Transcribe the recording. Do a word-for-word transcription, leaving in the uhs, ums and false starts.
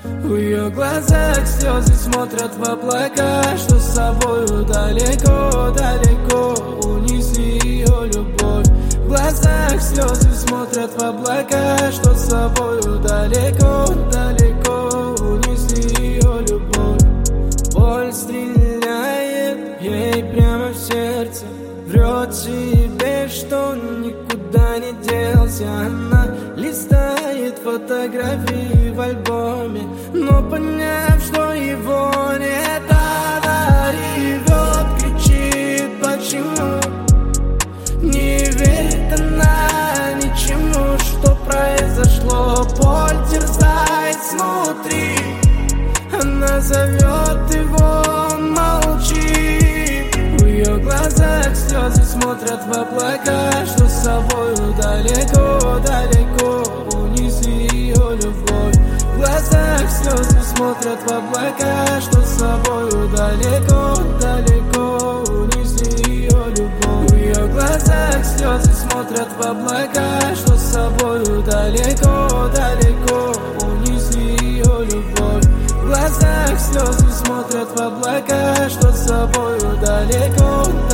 В ее глазах слезы смотрят в облака, что с собою далеко, далеко унесли ее любовь. В глазах слезы смотрят в облака, что с собою далеко, далеко унесли ее любовь. Боль стреляет ей прямо в сердце, врет себе, что никуда не делся. Она листает фотографии в альбоме, но поняв, что его нет, она ревет, кричит: почему? Не верит она ничему, что произошло. Боль терзает снутри, она зовет его, он молчит. В ее глазах слезы смотрят в облака, что с собою далеко, далеко унесли ее любовь. В глазах слезы смотрят в облака, что с собою далеко, далеко унесли ее любовь. В ее глазах слезы смотрят в облака, что с собою далеко, далеко унесли ее любовь. В глазах слезы смотрят в облака, что с собою далеко,